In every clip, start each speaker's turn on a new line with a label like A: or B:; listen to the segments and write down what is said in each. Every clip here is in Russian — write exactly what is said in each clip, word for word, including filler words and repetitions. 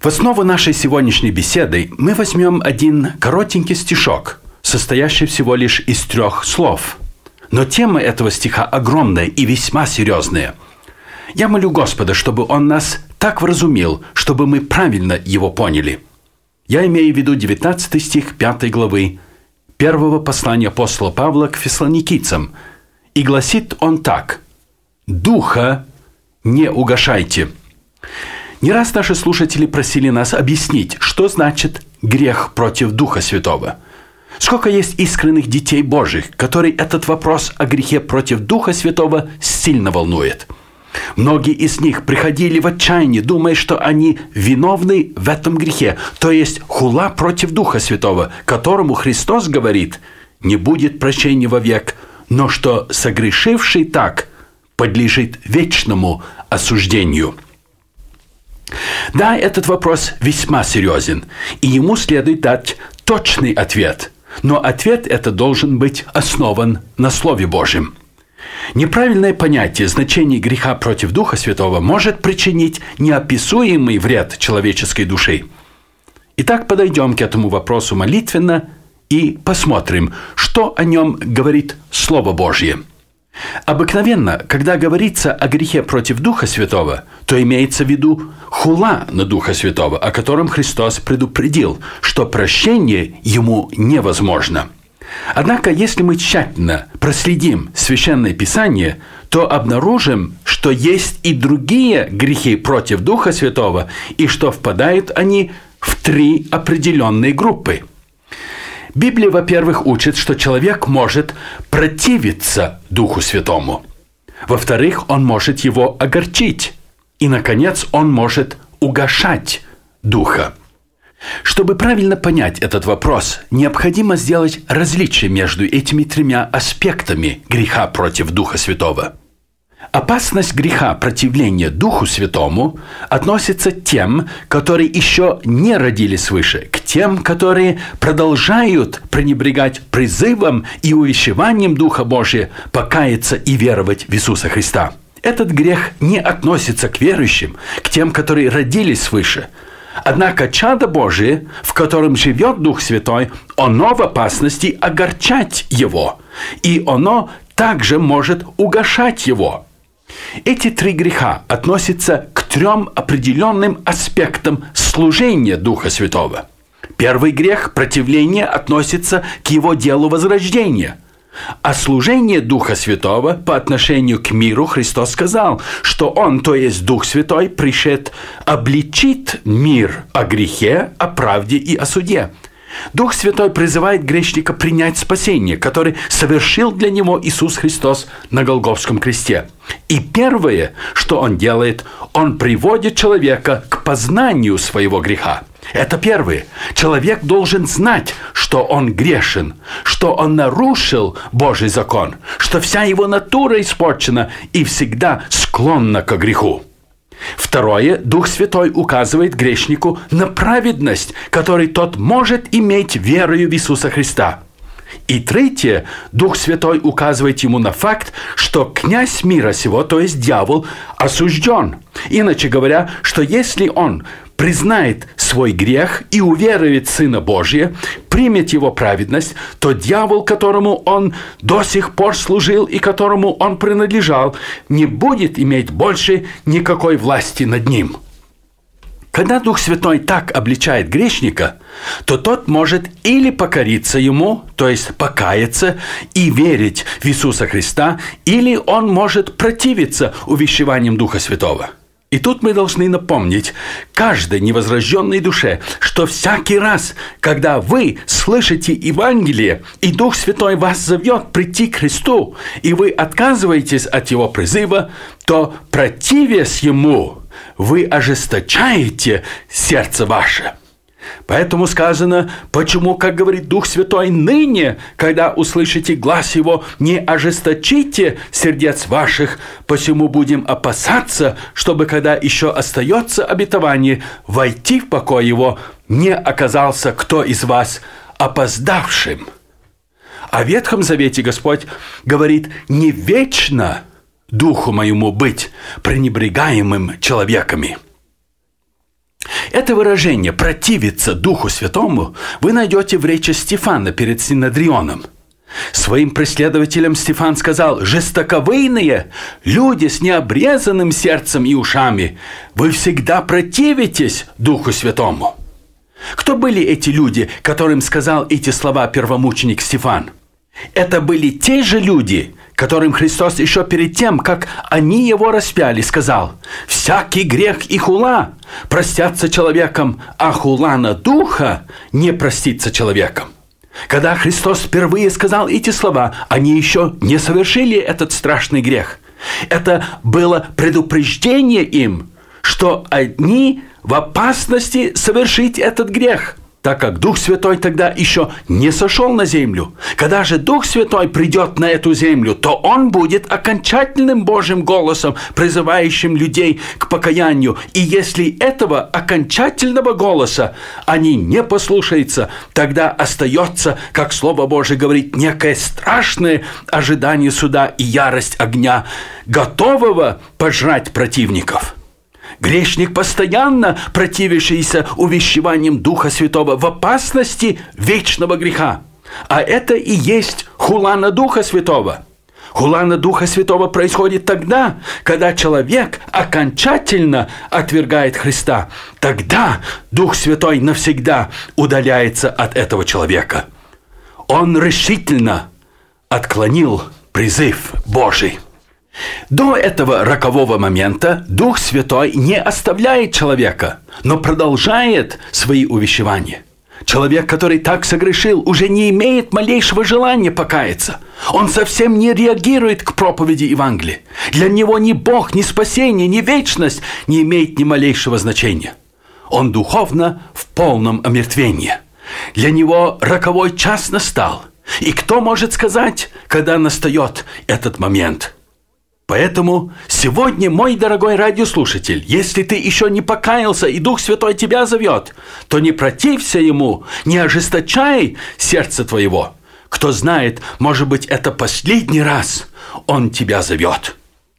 A: В основу нашей сегодняшней беседы мы возьмем один коротенький стишок, состоящий всего лишь из трех слов. Но тема этого стиха огромная и весьма серьезная. Я молю Господа, чтобы Он нас так вразумил, чтобы мы правильно его поняли. Я имею в виду девятнадцатый стих пятой главы первого послания апостола Павла к фессалоникийцам. И гласит он так: «Духа не угашайте». Не раз наши слушатели просили нас объяснить, что значит грех против Духа Святого. Сколько есть искренних детей Божьих, которые этот вопрос о грехе против Духа Святого сильно волнует. Многие из них приходили в отчаяние, думая, что они виновны в этом грехе, то есть хула против Духа Святого, которому Христос говорит: «Не будет прощения вовек, но что согрешивший так подлежит вечному осуждению». Да, этот вопрос весьма серьезен, и ему следует дать точный ответ, но ответ этот должен быть основан на Слове Божьем. Неправильное понятие значения греха против Духа Святого может причинить неописуемый вред человеческой душе. Итак, подойдем к этому вопросу молитвенно и посмотрим, что о нем говорит Слово Божье. Обыкновенно, когда говорится о грехе против Духа Святого, то имеется в виду хула на Духа Святого, о котором Христос предупредил, что прощение ему невозможно. Однако, если мы тщательно проследим Священное Писание, то обнаружим, что есть и другие грехи против Духа Святого, и что впадают они в три определенные группы. Библия, во-первых, учит, что человек может противиться Духу Святому. Во-вторых, он может его огорчить. И, наконец, он может угашать Духа. Чтобы правильно понять этот вопрос, необходимо сделать различие между этими тремя аспектами греха против Духа Святого. Опасность греха противления Духу Святому относится к тем, которые еще не родились свыше, к тем, которые продолжают пренебрегать призывом и увещеванием Духа Божия покаяться и веровать в Иисуса Христа. Этот грех не относится к верующим, к тем, которые родились свыше. Однако чадо Божие, в котором живет Дух Святой, оно в опасности огорчать его, и оно также может угашать его. Эти три греха относятся к трем определенным аспектам служения Духа Святого. Первый грех, противление, относится к его делу возрождения. А служение Духа Святого по отношению к миру Христос сказал, что Он, то есть Дух Святой, пришед обличит мир о грехе, о правде и о суде. Дух Святой призывает грешника принять спасение, которое совершил для него Иисус Христос на Голгофском кресте. И первое, что Он делает, Он приводит человека к познанию своего греха. Это первое. Человек должен знать, что он грешен, что он нарушил Божий закон, что вся его натура испорчена и всегда склонна к греху. Второе, Дух Святой указывает грешнику на праведность, которую тот может иметь верою в Иисуса Христа. И третье, Дух Святой указывает ему на факт, что князь мира сего, то есть дьявол, осужден. Иначе говоря, что если он признает свой грех и уверует в Сына Божия, примет его праведность, то дьявол, которому он до сих пор служил и которому он принадлежал, не будет иметь больше никакой власти над ним. Когда Дух Святой так обличает грешника, то тот может или покориться ему, то есть покаяться и верить в Иисуса Христа, или он может противиться увещеваниям Духа Святого. И тут мы должны напомнить каждой невозрожденной душе, что всякий раз, когда вы слышите Евангелие, и Дух Святой вас зовет прийти к Христу, и вы отказываетесь от Его призыва, то, противясь Ему, вы ожесточаете сердце ваше. Поэтому сказано, почему, как говорит Дух Святой, ныне, когда услышите глас Его, не ожесточите сердец ваших, посему будем опасаться, чтобы, когда еще остается обетование, войти в покой Его, не оказался кто из вас опоздавшим. О Ветхом Завете Господь говорит, не вечно Духу моему быть пренебрегаемым человеками. Это выражение «противиться Духу Святому» вы найдете в речи Стефана перед Синедрионом. Своим преследователям Стефан сказал: «Жестоковыйные, люди с необрезанным сердцем и ушами, вы всегда противитесь Духу Святому». Кто были эти люди, которым сказал эти слова первомученик Стефан? Это были те же люди, которым Христос еще перед тем, как они его распяли, сказал: «Всякий грех и хула простятся человеком, а хула на духа не простится человеком». Когда Христос впервые сказал эти слова, они еще не совершили этот страшный грех. Это было предупреждение им, что они в опасности совершить этот грех, так как Дух Святой тогда еще не сошел на землю. Когда же Дух Святой придет на эту землю, то Он будет окончательным Божьим голосом, призывающим людей к покаянию. И если этого окончательного голоса они не послушаются, тогда остается, как Слово Божие говорит, некое страшное ожидание суда и ярость огня, готового пожрать противников. Грешник, постоянно противившийся увещеваниям Духа Святого, в опасности вечного греха. А это и есть хула на Духа Святого. Хула на Духа Святого происходит тогда, когда человек окончательно отвергает Христа. Тогда Дух Святой навсегда удаляется от этого человека. Он решительно отклонил призыв Божий. До этого рокового момента Дух Святой не оставляет человека, но продолжает свои увещевания. Человек, который так согрешил, уже не имеет малейшего желания покаяться. Он совсем не реагирует к проповеди Евангелия. Для него ни Бог, ни спасение, ни вечность не имеет ни малейшего значения. Он духовно в полном омертвении. Для него роковой час настал. И кто может сказать, когда настает этот момент? Поэтому сегодня, мой дорогой радиослушатель, если ты еще не покаялся и Дух Святой тебя зовет, то не протився Ему, не ожесточай сердце твоего. Кто знает, может быть, это последний раз Он тебя зовет.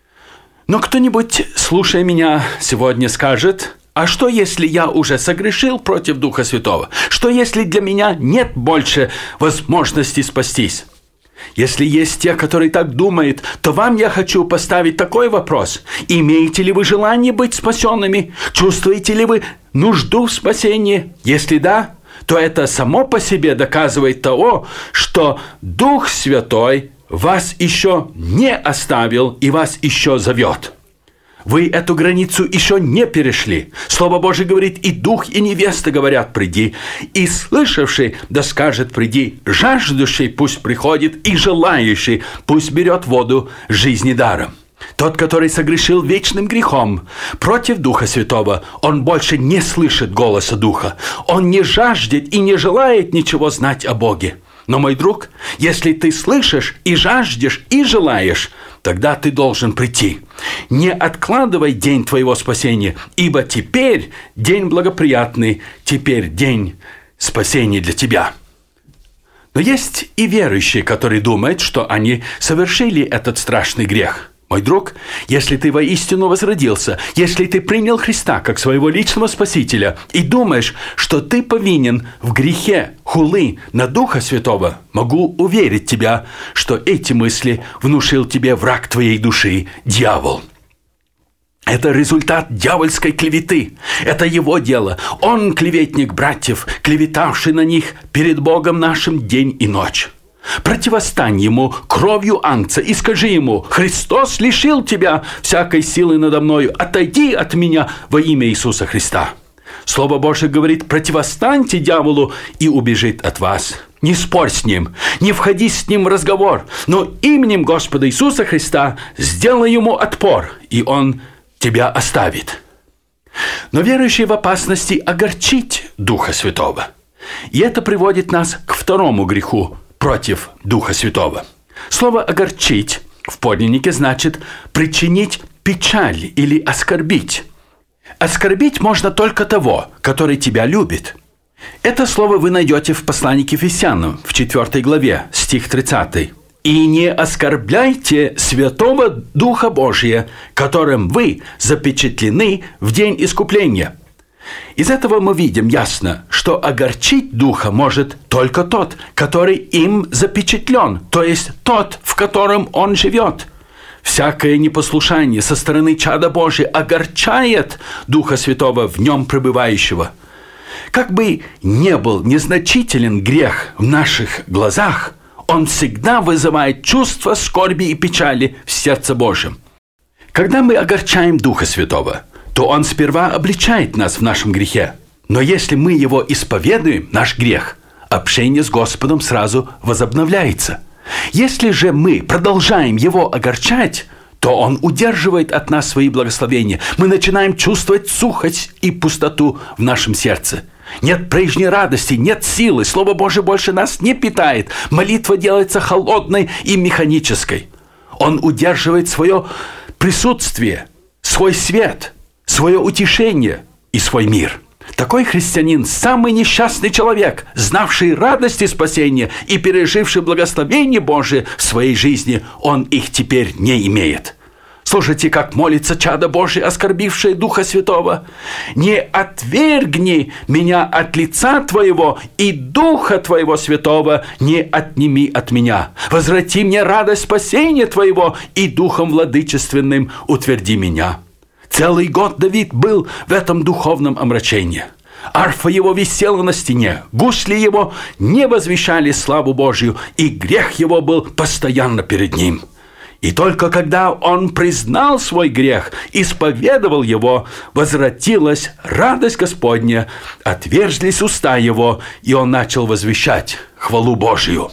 A: Но кто-нибудь, слушая меня, сегодня скажет: а что, если я уже согрешил против Духа Святого? Что, если для меня нет больше возможности спастись? Если есть те, которые так думают, то вам я хочу поставить такой вопрос. Имеете ли вы желание быть спасенными? Чувствуете ли вы нужду в спасении? Если да, то это само по себе доказывает того, что Дух Святой вас еще не оставил и вас еще зовет. Вы эту границу еще не перешли. Слово Божие говорит: и дух, и невеста говорят: приди. И слышавший да скажет: приди. Жаждущий пусть приходит, и желающий пусть берет воду жизни даром. Тот, который согрешил вечным грехом против Духа Святого, он больше не слышит голоса Духа. Он не жаждет и не желает ничего знать о Боге. Но, мой друг, если ты слышишь и жаждешь и желаешь, тогда ты должен прийти. Не откладывай день твоего спасения, ибо теперь день благоприятный, теперь день спасения для тебя. Но есть и верующие, которые думают, что они совершили этот страшный грех. Мой друг, если ты воистину возродился, если ты принял Христа как своего личного Спасителя и думаешь, что ты повинен в грехе хулы на Духа Святого, могу уверить тебя, что эти мысли внушил тебе враг твоей души, дьявол. Это результат дьявольской клеветы. Это его дело. Он клеветник братьев, клеветавший на них перед Богом нашим день и ночь. Противостань ему кровью ангца и скажи ему: Христос лишил тебя всякой силы надо мною, отойди от меня во имя Иисуса Христа. Слово Божие говорит: противостаньте дьяволу, и убежит от вас. Не спорь с ним, не входи с ним в разговор, но именем Господа Иисуса Христа сделай ему отпор, и он тебя оставит. Но верующий в опасности огорчить Духа Святого. И это приводит нас к второму греху против Духа Святого. Слово «огорчить» в подлиннике значит причинить печаль или оскорбить. Оскорбить можно только того, который тебя любит. Это слово вы найдете в послании к Ефесянам в четвёртой главе, стих тридцатый. «И не оскорбляйте Святого Духа Божия, которым вы запечатлены в день искупления». Из этого мы видим ясно, что огорчить Духа может только тот, который им запечатлен, то есть тот, в котором он живет. Всякое непослушание со стороны чада Божия огорчает Духа Святого в нем пребывающего. Как бы не был незначителен грех в наших глазах, он всегда вызывает чувство скорби и печали в сердце Божьем. Когда мы огорчаем Духа Святого, то Он сперва обличает нас в нашем грехе. Но если мы его исповедуем, наш грех, общение с Господом сразу возобновляется. Если же мы продолжаем его огорчать, то Он удерживает от нас свои благословения. Мы начинаем чувствовать сухость и пустоту в нашем сердце. Нет прежней радости, нет силы, Слово Божие больше нас не питает. Молитва делается холодной и механической. Он удерживает свое присутствие, свой свет, свое утешение и свой мир. Такой христианин – самый несчастный человек, знавший радости спасения и переживший благословение Божие в своей жизни. Он их теперь не имеет. Слушайте, как молится чадо Божие, оскорбившее Духа Святого. «Не отвергни меня от лица Твоего, и Духа Твоего Святого не отними от меня. Возврати мне радость спасения Твоего, и Духом владычественным утверди меня». Целый год Давид был в этом духовном омрачении. Арфа его висела на стене, гусли его не возвещали славу Божию, и грех его был постоянно перед ним. И только когда он признал свой грех, исповедовал его, возвратилась радость Господня, отверзлись уста его, и он начал возвещать хвалу Божию.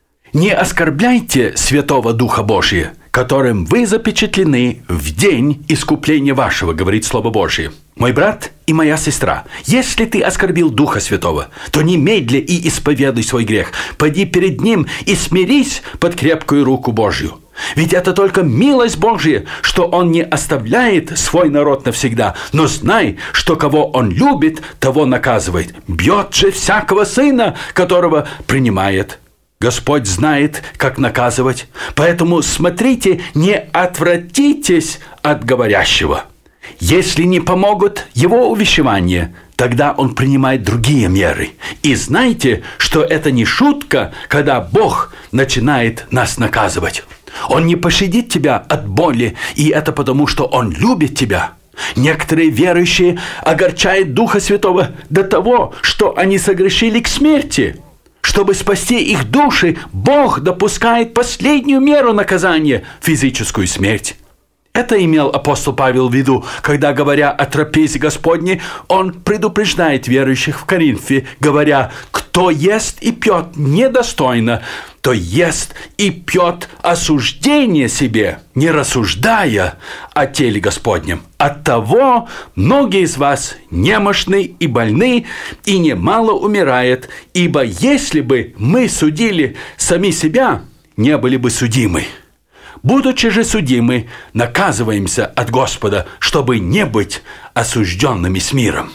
A: Не оскорбляйте Святого Духа Божия, которым вы запечатлены в день искупления вашего, говорит Слово Божие. Мой брат и моя сестра, если ты оскорбил Духа Святого, то немедля и исповедуй свой грех. Пойди перед Ним и смирись под крепкую руку Божью. Ведь это только милость Божья, что Он не оставляет свой народ навсегда. Но знай, что кого Он любит, того наказывает. Бьет же всякого сына, которого принимает. Господь знает, как наказывать. Поэтому смотрите, не отвратитесь от говорящего. Если не помогут его увещевания, тогда он принимает другие меры. И знайте, что это не шутка, когда Бог начинает нас наказывать. Он не пощадит тебя от боли, и это потому, что Он любит тебя. Некоторые верующие огорчают Духа Святого до того, что они согрешили к смерти. Чтобы спасти их души, Бог допускает последнюю меру наказания – физическую смерть. Это имел апостол Павел в виду, когда, говоря о трапезе Господней, он предупреждает верующих в Коринфе, говоря: «Кто ест и пьет недостойно, то ест и пьет осуждение себе, не рассуждая о теле Господнем. Оттого многие из вас немощны и больны, и немало умирает, ибо если бы мы судили сами себя, не были бы судимы. Будучи же судимы, наказываемся от Господа, чтобы не быть осужденными с миром».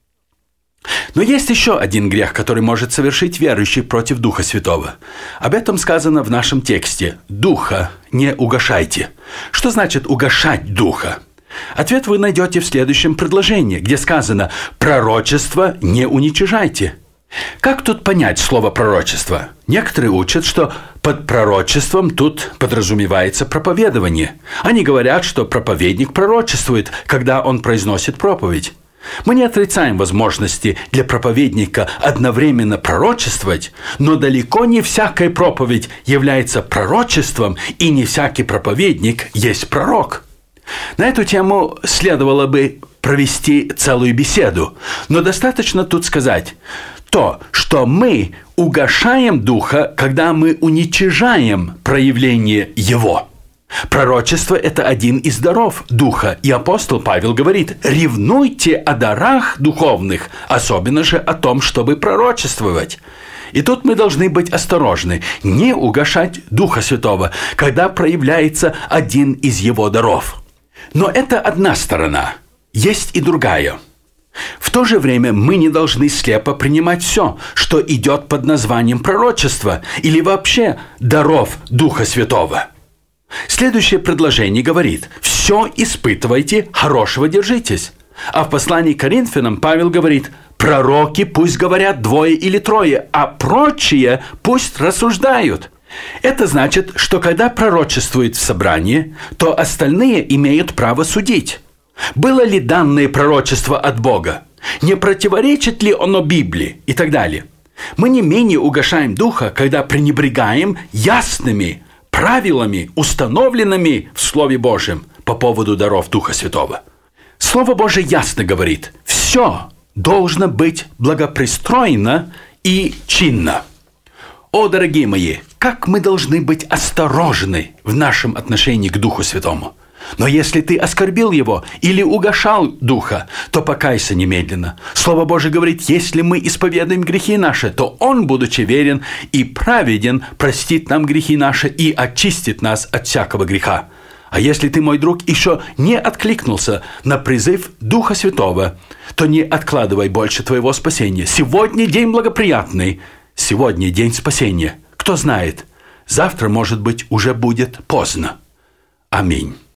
A: Но есть еще один грех, который может совершить верующий против Духа Святого. Об этом сказано в нашем тексте: «Духа не угашайте». Что значит угашать Духа? Ответ вы найдете в следующем предложении, где сказано: «Пророчество не уничижайте». Как тут понять слово «пророчество»? Некоторые учат, что под пророчеством тут подразумевается проповедование. Они говорят, что проповедник пророчествует, когда он произносит проповедь. Мы не отрицаем возможности для проповедника одновременно пророчествовать, но далеко не всякая проповедь является пророчеством, и не всякий проповедник есть пророк. На эту тему следовало бы провести целую беседу, но достаточно тут сказать то, что мы угашаем Духа, когда мы уничижаем проявление Его. Пророчество – это один из даров Духа, и апостол Павел говорит: «Ревнуйте о дарах духовных, особенно же о том, чтобы пророчествовать». И тут мы должны быть осторожны, не угашать Духа Святого, когда проявляется один из Его даров. Но это одна сторона, есть и другая. В то же время мы не должны слепо принимать все, что идет под названием пророчества или вообще даров Духа Святого. Следующее предложение говорит: «Все испытывайте, хорошего держитесь». А в послании к Коринфянам Павел говорит: пророки пусть говорят двое или трое, а прочие пусть рассуждают. Это значит, что когда пророчествует в собрании, то остальные имеют право судить. Было ли данное пророчество от Бога? Не противоречит ли оно Библии? И так далее. Мы не менее угошаем духа, когда пренебрегаем ясными правилами, установленными в Слове Божьем по поводу даров Духа Святого. Слово Божие ясно говорит: все должно быть благопристроено и чинно. О, дорогие мои, как мы должны быть осторожны в нашем отношении к Духу Святому. Но если ты оскорбил его или угошал Духа, то покайся немедленно. Слово Божие говорит: если мы исповедуем грехи наши, то Он, будучи верен и праведен, простит нам грехи наши и очистит нас от всякого греха. А если ты, мой друг, еще не откликнулся на призыв Духа Святого, то не откладывай больше твоего спасения. Сегодня день благоприятный, сегодня день спасения. Кто знает, завтра, может быть, уже будет поздно. Аминь.